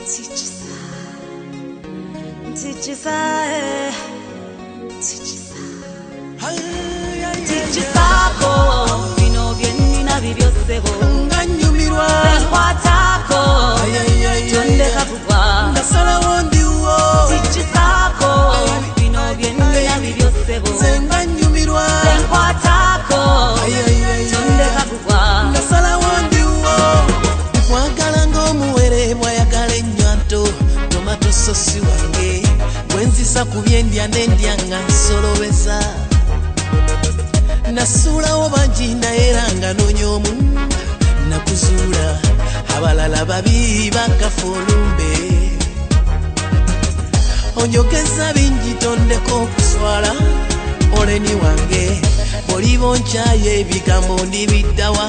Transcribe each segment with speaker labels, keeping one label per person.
Speaker 1: sosi wange wenzisa kubyendia nendia nga nsolobeza nasula obanji naeranga nonyomu nakuzula abalala babi bakafolumbe onyogeza bingi tondeko kuswala oleni wange bolibonchaye ebigambo ndibiddawa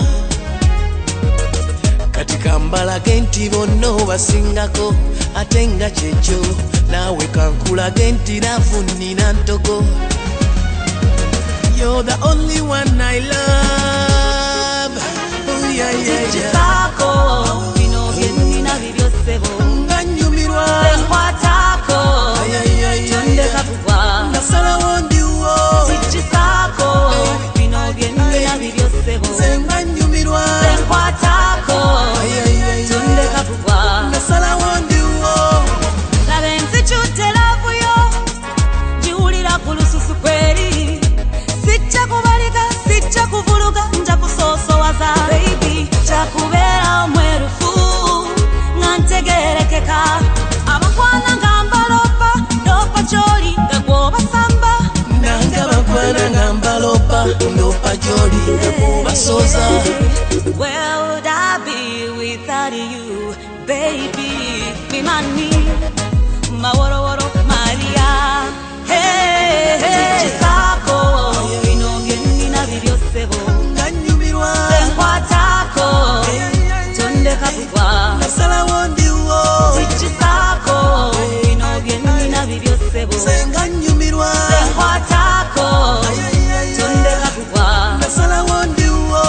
Speaker 1: katika mbalage nti bonno basingako atenga checho nawe kankulage nti nafuni ntogo. You're the only one I love. Oh yeah yeah yeah.
Speaker 2: Sako bino byennina bibyosebo
Speaker 1: nganyumirwa
Speaker 2: kwatako tonde kavuga
Speaker 1: nasala wondiwo
Speaker 2: sako bino byennina bibyosebo
Speaker 1: nganyumirwa
Speaker 2: kwatako tonde kavuga
Speaker 1: nasala wondiwo
Speaker 2: labenzi chutela vuyo jiulira kulususu kweli sijja kubalika sijja kuvuluga nja kusosowaza baby chakubera omwerufu ngantegerekeka abakwana ngambalopa ndopa joli ngagwoba samba
Speaker 1: nanga bakwana ngambalopa ndopa joli ngagwoba soza.
Speaker 2: Where would I be without you baby mimani maworo woro maria hey hey sako bino byennina bibyosebo
Speaker 1: nganyumirwa
Speaker 2: kwatako tonde kavuga
Speaker 1: nasala wondiwo
Speaker 2: sako bino byennina bibyosebo
Speaker 1: nganyumirwa
Speaker 2: kwatako tonde kavuga
Speaker 1: nasala wondiwo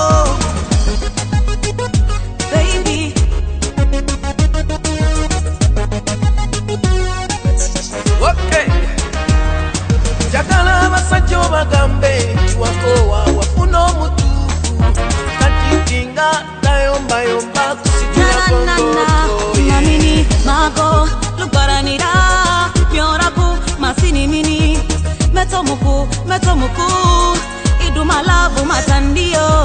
Speaker 2: baby
Speaker 1: okay jagala basajja bagambe tuwakowa wafuna omutuufu katitinga tayomba yomba kusikira kongoto
Speaker 2: mamini mago luparanira myoraku masini mini metomuku idumalavu matandio